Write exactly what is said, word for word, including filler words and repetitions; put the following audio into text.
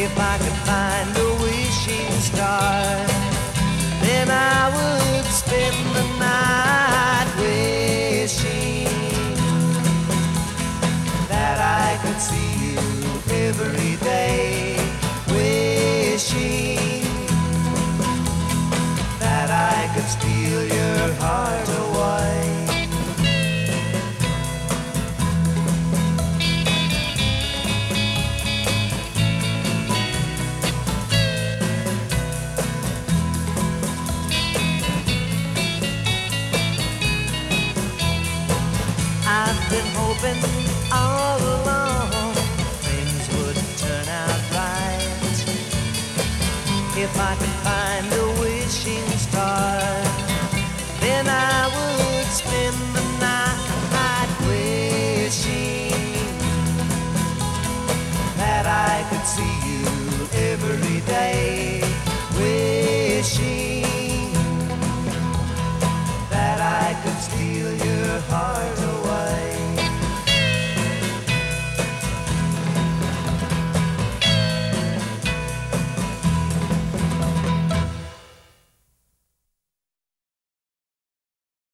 If I could find a wishing star, then I would spend the night wishing that I could see you every day, wishing that I could steal your heart away. I've been hoping all along things would turn out right. If I could find a wishing star, then I would spend the night wishing that I could see you every day.